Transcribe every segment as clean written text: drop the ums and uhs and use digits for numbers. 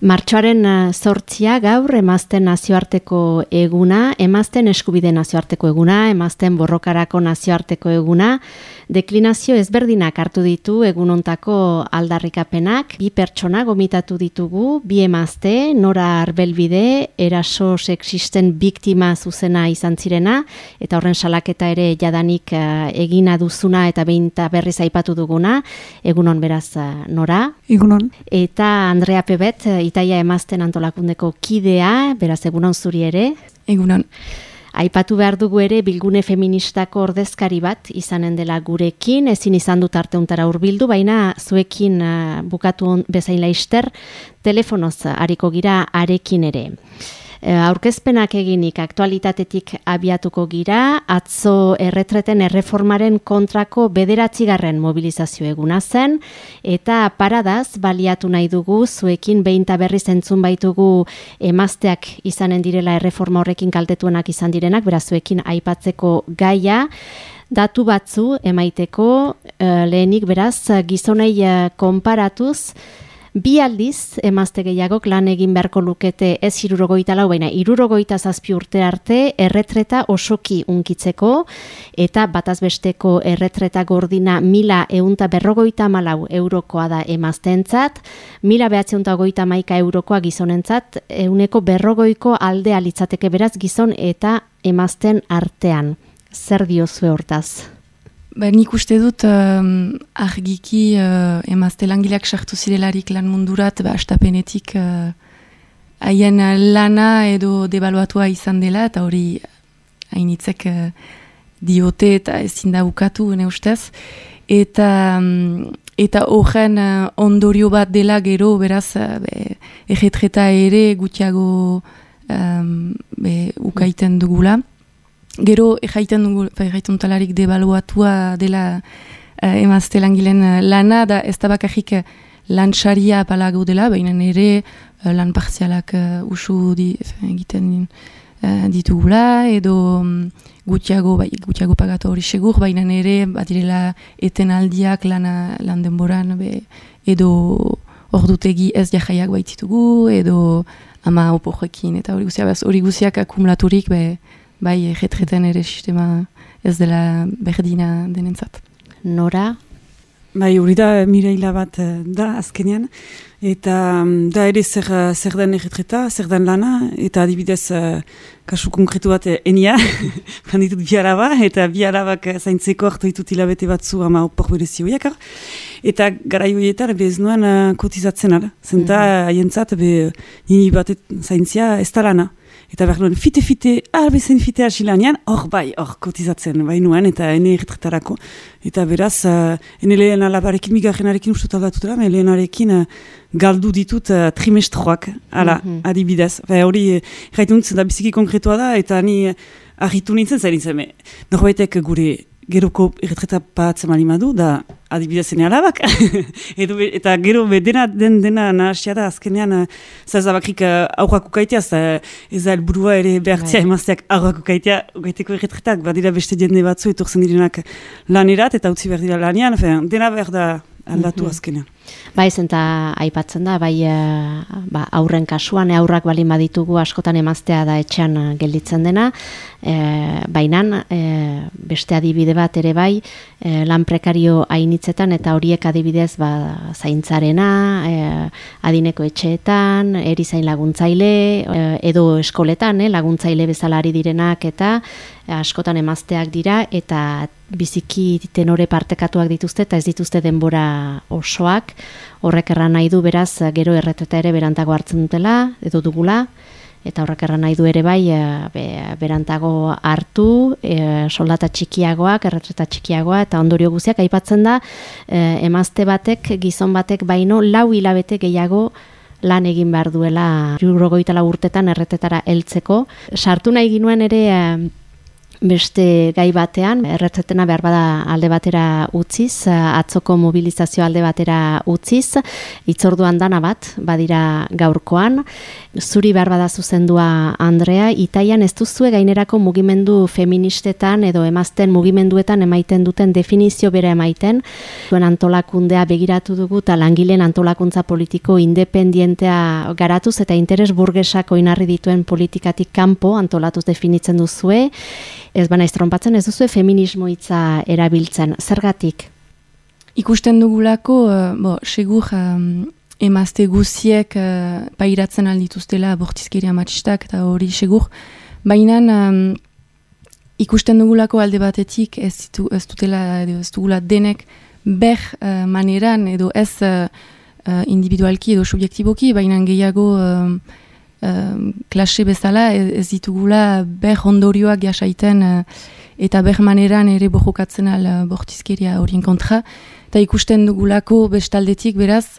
Martxoaren 8 gaur emazten nazioarteko eguna, emazten eskubide nazioarteko eguna, emazten borrokarako nazioarteko eguna, deklinazio ezberdinak hartu ditu egunontako aldarrikapenak, 2 pertsona gomitatu ditugu, 2 emazte, Nora Arbelbide, eraso sexisten biktima zuzena izan zirena, eta horren salaketa ere jadanik egina duzuna eta behin berriz aipatu duguna, egunon beraz Nora. Egunon. Eta Andrea Pebet, Itaia emazten antolakundeko kidea, beraz egunon zuri ere. Egunon. Aipatu behar dugu ere bilgune feministako ordezkari bat izanen dela gurekin, ezin izan dut arteuntara hurbildu, baina zuekin bukatu bezain laister, telefonoz ariko gira arekin ere. Aurkezpenak eginik aktualitatetik abiatuko gira, atzo erretreten erreformaren kontrako 9. mobilizazio eguna zen, eta paradaz baliatu nahi dugu, zuekin behin ta berriz entzun baitugu emazteak izanen direla erreforma horrekin kaltetuenak izan direnak, beraz zuekin aipatzeko gaia, datu batzu emaiteko, lehenik beraz gizonei konparatuz, 2 aldiz emazte gehiagok lan egin beharko lukete ez 64, baina 67 urte arte erretreta osoki unkitzeko, eta batazbesteko erretreta gordina 1.154 eurokoa da emazteentzat, 1.951 eurokoa gizonentzat, 140ko aldea litzateke beraz gizon eta emazten artean. Zer diozue hortaz? Nik uste dut argiki emazte langileak sartu zirelarik lan mundurat, astapenetik haien lana edo debaluatua izan dela, eta hori hainitzek diote eta ezin da ukatu, ne ustez. Eta horren ondorio bat dela gero, beraz, erretreta ere gutiago ukaiten dugula. Gero erraiten talarik debaluatua dela emazte langileen lana, da ez da bakarrik lan saria apalago dela, baina ere lan partzialak usu egiten ditugula, edo gutiago pagatu hori segur, baina ere badirela etenaldiak lan denboran, edo ordutegi ez jahaiak baitzitugu, edo ama oporrekin, eta hori guziak akumulaturik, bai, erretreten ere sistema ez dela berdina denentzat. Nora? Bai, hori da Mireila bat da azkenean, eta da ere zer den erretreta, zer den lana, eta adibidez kasu konkretu bat enia, banditut 2 araba, eta 2 arabak zaintzeko hartu ditut hilabete batzu ama opor berezi horiak, eta garai horietan ez nuen kotizatzen ara, zenta haientzat nini bat zaintzia ez da lana. Eta behar nuen fite, bezen fite asilanean, hor kotizatzen, bai nuen, eta ene erretretarako. Eta beraz, ene lehen alabarekin, migarrenarekin ustut aldatutela, lehenarekin galdu ditut trimestroak, adibidez. Hori, erraituntzen da biziki konkretua da, eta ni argitu nintzen, zain norbaitek gure geroko erretreta patzen malimadu, da adibidez ene alabak. Eta gero dena nahasia da azkenean, zazabakrik aurrak ukaitea, ez da helburua ere behartzea emazteak aurrak ukaitea, ukaiteko erretretak, badira beste jende batzu etortzen direnak lanerat, eta utzi behar dira lanean, dena behar da aldatu azkenean. Bai, zenta aipatzen da, bai aurren kasuan, aurrak balin baditugu askotan emaztea da etxean gelditzen dena, baina beste adibide bat ere bai, lan prekario hainitzetan, eta horiek adibidez zaintzarena, adineko etxeetan, erizain laguntzaile, edo eskoletan laguntzaile bezala ari direnak, eta askotan emazteak dira, eta biziki tenore partekatuak dituzte, eta ez dituzte denbora osoak, horrek erran nahi du beraz, gero erretreta ere berantago hartzen dutela, edo dugula, eta horrek erran nahi du ere bai, berantago hartu, soldata txikiagoak, erretreta txikiagoa, eta ondorio guziak aipatzen da, emazte batek, gizon batek baino, 4 hilabete gehiago lan egin behar duela, 64 urtetan erretetara heltzeko. Sartu nahi ginuen ere, beste gai batean, erretzetena behar bada alde batera utziz, atzoko mobilizazio alde batera utziz, itzorduan dana bat, badira gaurkoan, zuri behar bada zuzendua Andrea, Itaian ez duzue gainerako mugimendu feministetan edo emazten mugimenduetan emaiten duten definizio bera emaiten, zuen antolakundea begiratu dugu eta langileen antolakuntza politiko independientea garatuz eta interes burgesak oinarri dituen politikatik kanpo antolatuz definitzen duzue, ez bana iztronpatzen ez duzue feminismo hitza erabiltzen. Zergatik? Ikusten dugulako, segur emazte guziek pairatzen aldituztela bortizkeria matxistak eta hori segur. Baina ikusten dugulako alde batetik ez dugula denek ber maneran edo ez individualki edo subjektiboki, baina gehiago klase bezala ez ditugula ber ondorioak jasaiten eta ber maneran ere bojokatzen al bortizkeria horien kontra. Eta ikusten dugulako bestaldetik beraz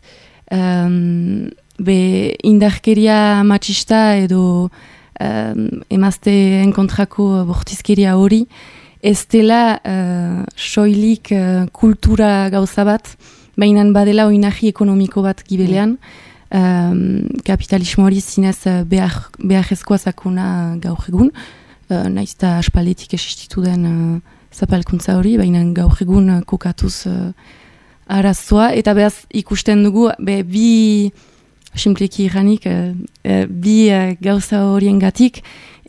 indarkeria matxista edo emazteen kontrako bortizkeria hori ez dela soilik kultura gauza bat, baina badela oinarri ekonomiko bat gibelean. Kapitalismo hori zinez beharrezkoa zakona gaur egun, nahiz eta aspaldetik existitu den zapalkuntza hori, baina gaur egun kokatuz arazoa, eta behaz ikusten dugu bi simpleki iranik, bi gauza horien gatik,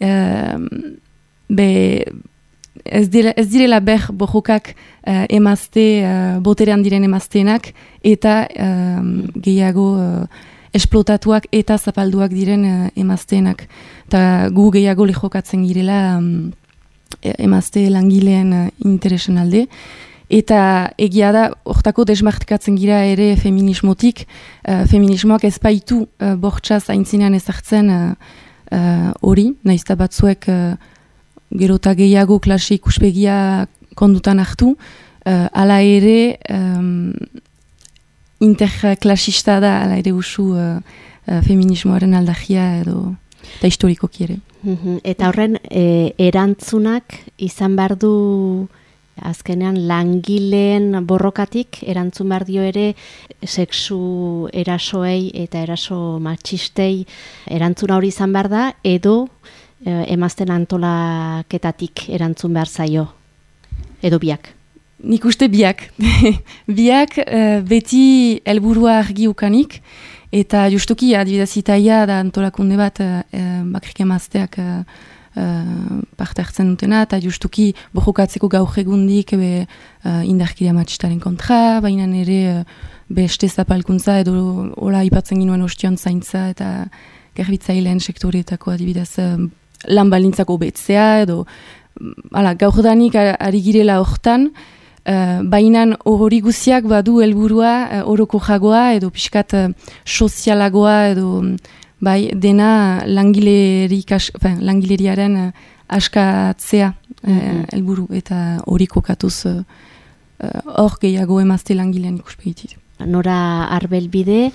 ez direla ber borrokak emazte, boterean diren emazteenak, eta gehiago esplotatuak eta zapalduak diren emazteenak. Eta gu gehiago lehokatzen girela emazte langileen interesen alde. Eta egia da, hortako desmartikatzen gira ere feminismotik, feminismoak ez baitu bortxaz aintzinean ezartzen hori, nahiz eta batzuek gero eta gehiago klase ikuspegia kondutan hartu, ala ere interklasista da, ala ere usu feminismoaren aldagia edo eta historikoki ere. Eta horren erantzunak izan behar du azkenean langileen borrokatik erantzun behar dio ere sexu erasoei eta eraso matxistei erantzuna hori izan behar da edo emazten antolaketatik erantzun behar zaio edo biak? Nik uste biak. Biak beti helburua argi ukanik eta justuki adibidez Itaia da antolakunde bat bakrik emazteak parte hartzen dutena, eta justuki bojokatzeko gaur egundik indarkeria matxistaren kontra, baina ere beste zapalkuntza edo hola aipatzen ginuen ostion zaintza eta garbitzaileen sektoreetako adibidez lan balintzako betzea edo gaur danik ari girela hortan, baina hori guziak badu helburua oroko jagoa edo pixkat sozialagoa edo bai, dena langileriaren askatzea helburu eta hori kokatuz hor gehiago emazte langilean ikuspegitit. Nora Arbelbide,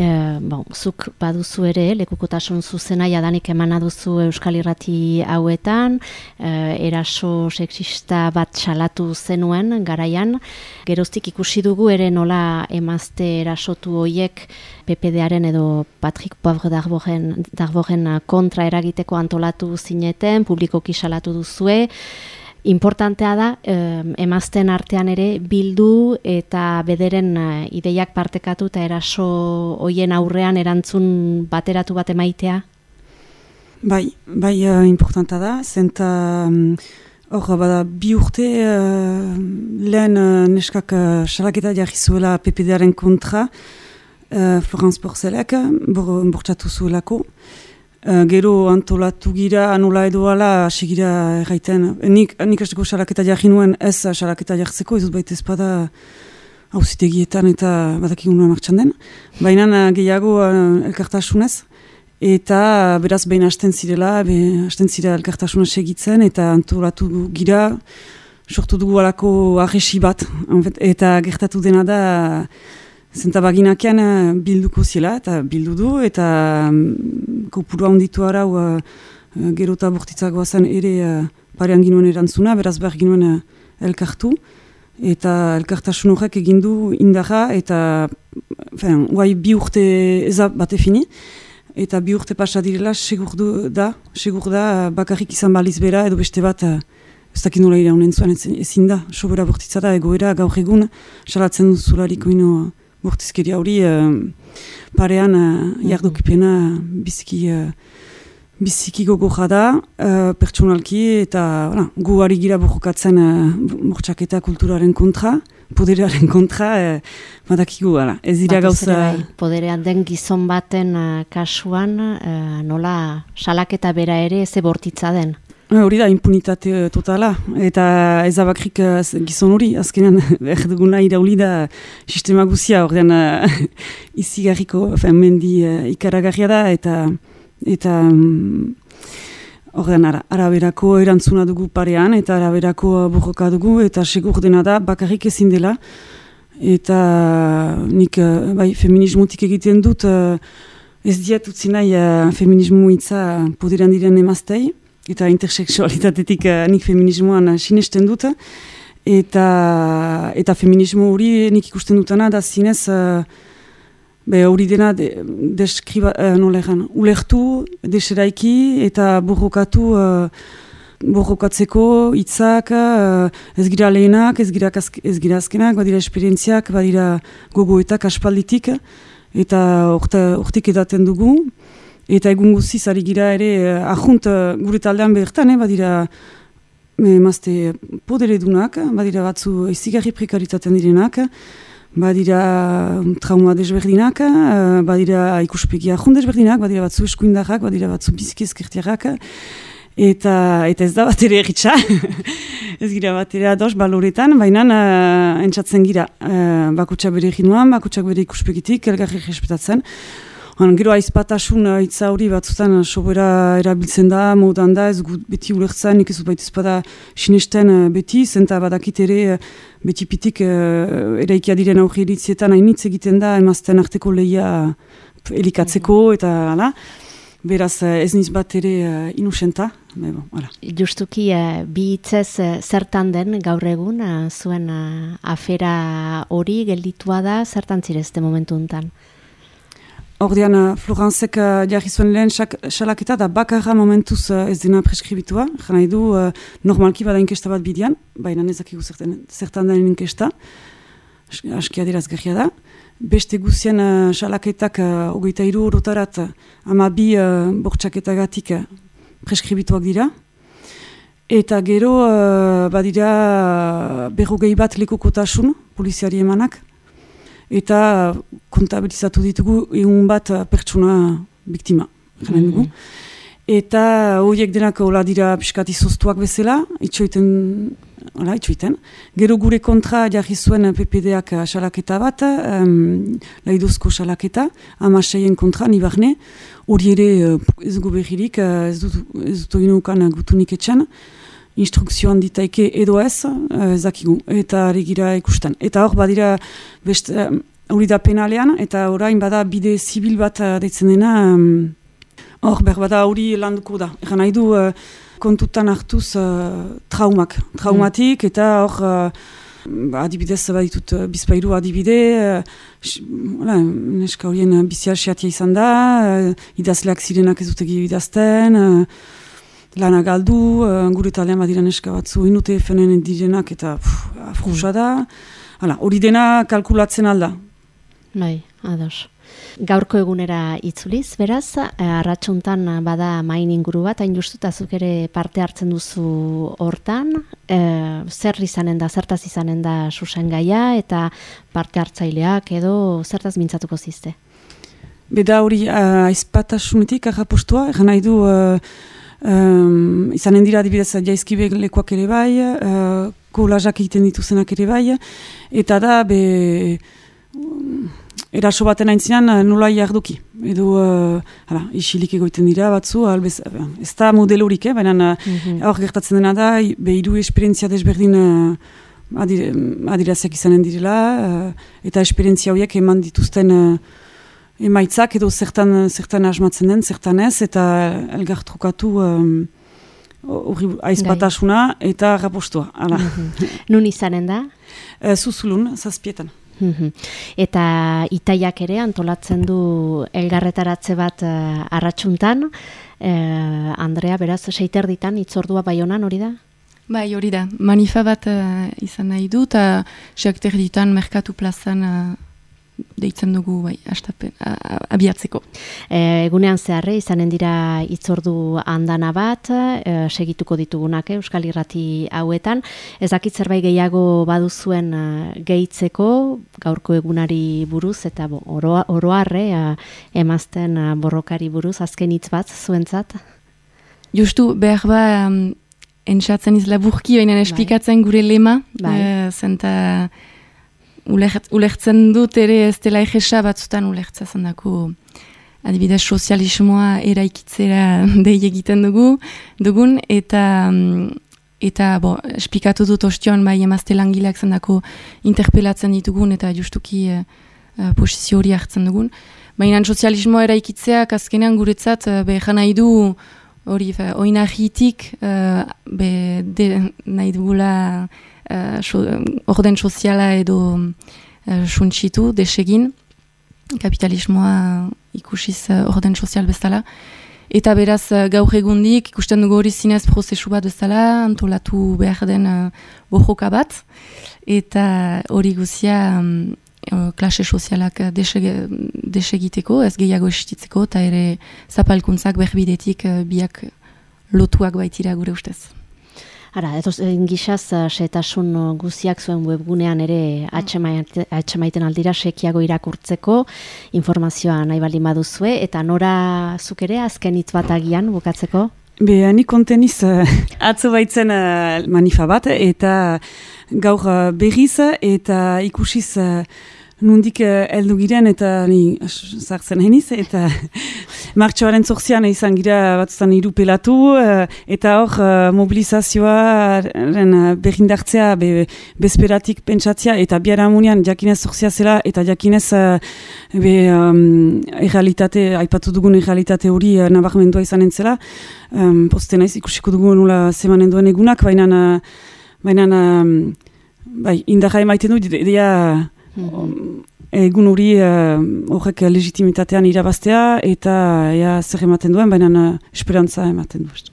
zuk baduzu ere, lekukotasun zuzena jadanik emana duzu Euskal Irrati hauetan, eraso sexista bat salatu zenuen garaian, geroztik ikusi dugu ere nola emazte erasotu hoiek PPD-aren edo Patrick Poivre d'Arboren kontra eragiteko antolatu zineten, publikoki salatu duzue. Importantea da, emazten artean ere bildu eta bederen ideiak partekatu eta eraso hoien aurrean erantzun bateratu bat emaitea? Bai, importanta da, zenta hor bada bi urte lehen neskak salaketa jarri zuela PPD-aren kontra, Florence Porcelek, bortxatu zuelako. Gero antolatu gira, anola edo ala, segira erraiten. Nik azteko salaketa jarri nuen ez salaketa jartzeko, ez dut baita ezpada auzitegietan eta badakigun martxan den. Baina gehiago elkartasunez, eta beraz behin hasten zirela elkartasuna segitzen, eta antolatu gira, sortu dugu alako arresi bat, eta gertatu dena da, zenta baginakean bilduko zela, eta bildu du, eta kopuru handitu arau gero eta bortitzagoa zen ere parean ginuen erantzuna, beraz behar ginuen elkartu, eta elkartasun horrek egindu indarra, eta guai 2 urte eza bate fini, eta 2 urte pasa direla, segur da bakarrik izan baliz bera, edo beste bat, ez dakit nola iraunen zuen ezin da, sobera bortitza da, egoera gaur egun, salatzen duzulariko ino bortizkeria hori, parean jardokipena biziki gogoja da, pertsonalki, eta gu ari gira borrokatzen bortxaketa kulturaren kontra, poderearen kontra, badakigu, ez dira gauza... Poderean den gizon baten kasuan, nola salaketa bera ere ze bortitza den? Hori da, impunitate totala, eta ez abakrik gizon hori, azkenean erduguna irauli da sistema guzia, ordean izigarriko, mendi ikaragarria da, eta horren araberako erantzuna dugu parean, eta araberako borroka dugu, eta segur dena da, bakarrik ezin dela, eta nik feminismotik egiten dut, ez diet utzi nahi feminismo hitza poderan diren emaztei, eta interseksualitatetik nik feminismoan sinesten dut, eta feminismo hori nik ikusten dutana da zinez, hori dena ulertu, deseraiki eta borrokatzeko hitzak, ez gira lehenak, ez gira azkenak, badira esperientziak, badira gogoetak aspalditik, eta hortik edaten dugu. Eta egun guziz ari gira ere, ahunt gure taldean bertan, badira emazte poderedunak, badira batzu izigarri prekaritaten direnak, badira trauma desberdinak, badira ikuspegi ahunt desberdinak, badira batzu eskuindarrak, badira batzu biziki ezkertiarrak, eta ez da bat ere erritxa, ez gira bat ere ados baloretan, baina entzatzen gira bakutsak bere eginuan, bakutsak bere ikuspegitik, elgarri respetatzen. Gero aizpatasun hitza hori batzutan sobera erabiltzen da, modan da, ez gut beti ulertzen, nik ez dut baita ezpada sinesten beti, zenta badakit ere beti pitik eraikia diren aurri eritzietan hainitz egiten da, emazten arteko lehia elikatzeko eta hala. Beraz ez niz bat ere inusenta. Justuki bi hitzez zertan den gaur egun, zuen afera hori gelditua da, zertan zirezte momentu honetan? Ordean, Floranzek jarri zuen lehen salaketa da bakarra momentuz ez dena preskribitua. Jana edu, normalki bada inkesta bat bidean, baina nezakigu zertan den inkesta. Aski adierazgarria da. Beste guzien salaketak 23 orotarat 12 bortxaketagatik preskribituak dira. Eta gero badira 40 bat lekukotasun poliziari emanak. Eta kontabilizatu ditugu egun bat pertsona biktima. Eta horiek denak hola dira piskati zoztuak bezala, itxoiten. Gero gure kontra jarri zuen PPD-ak salaketa bat, laidozko salaketa, 16 kontra, nibarne, hori ere ez dugu behirik, ez dut oinukan gutunik etxan, instrukzioan ditaike edo ez, zakigu, eta regira ikusten. Eta hor badira hori da penalean, eta orain bada bide zibil bat deitzen dena, hor berbada hori landuko da. Egan nahi du kontutan hartuz traumatik, eta hor adibidez baditut bizpairu adibide, neska horien bizia xeatia izan da, idazleak zirenak ez dutegi idazten, lana galdu, gure talean badira neska batzu inute fenen direnak eta afrusa da. Hori dena kalkulatzen alda. Bai, ados. Gaurko egunera itzuliz, beraz, arratsuntan bada main inguru bat, hain justutazuk ere parte hartzen duzu hortan, zer izanen da, zertaz izanen da Susan gaia, eta parte hartzaileak edo zertaz mintzatuko zizte? Beda hori aizpatasunetik arrapostua, egan nahi du izanen dira adibidez jaizkibe lekuak ere bai, kolazak egiten dituzenak ere bai, eta da eraso baten aintzinan nola jarduki. Edo isilik egoiten dira batzu, ez da model horik, baina hor gertatzen dena da, hiru esperientzia desberdin adiraziak izanen direla, eta esperientzia horiek eman dituzten emaitzak edo zertan asmatzen den, zertan ez, eta elgar trukatu aizpatasuna eta rapostua. Nun izanen da? Zuzulun, 7. Eta Itaiak ere antolatzen du elgarretaratze bat arratsuntan. Andrea, beraz, 6:30 hitzordua Baionan, hori da? Bai, hori da. Manifa bat izan nahi du, eta 6:30 Merkatu plazan deitzen dugu abiatzeko. Egunean zeharre, izanen dira hitzordu andana bat, segituko ditugunak Euskal Irrati hauetan. Ez dakit zerbait gehiago baduzuen gehitzeko, gaurko egunari buruz, eta oroarre emazten borrokari buruz, azken hitz bat zuentzat? Justu, behar entzatzen izlaburki, baina esplikatzen gure lema, zenta ulertzen dut ere ez dela egesa batzutan ulertza zendako adibidez sozialismoa eraikitzera dei egiten dugun eta esplikatu dut ostion bai emazte langileak zendako interpelatzen ditugun eta justuki posizio hori hartzen dugun. Baina sozialismoa eraikitzeak azkenean guretzat behan nahi du hori oinahitik nahi dugula orden soziala edo suntsitu, desegin, kapitalismoa ikusiz orden sozial bezala. Eta beraz gaur egundik ikusten dugu hori zinez prozesu bat bezala, antolatu behar den borroka bat, eta hori guzia klase sozialak desegiteko, ez gehiago esistitzeko, eta ere zapalkuntzak berbidetik biak lotuak baitira gure ustez. Ara, gizaz, setasun guziak zuen webgunean ere atxemaiten aldira sekiago irakurtzeko, informazioa nahi baldin baduzue, eta nora zuk ere azken hitz bat agian bukatzeko? Nik konteniz atzo baitzen manifa bat, eta gaur berriz, eta ikusiz nundik heldu giren, eta ni sartzen heniz, eta martxoaren 8an izan gira batzutan irupelatu, eta hor mobilizazioaren berrindartzea, bezperatik pentsatzea, eta biara amunian jakinez 8a zela, eta jakinez errealitate, aipatu dugun errealitate hori nabarmendua izan entzela, posten naiz ikusiko dugu nula zemanen duen egunak, baina indarra emaiten du, idea egun hori horrek legitimitatean irabaztea eta zer ematen duen, baina esperantza ematen du.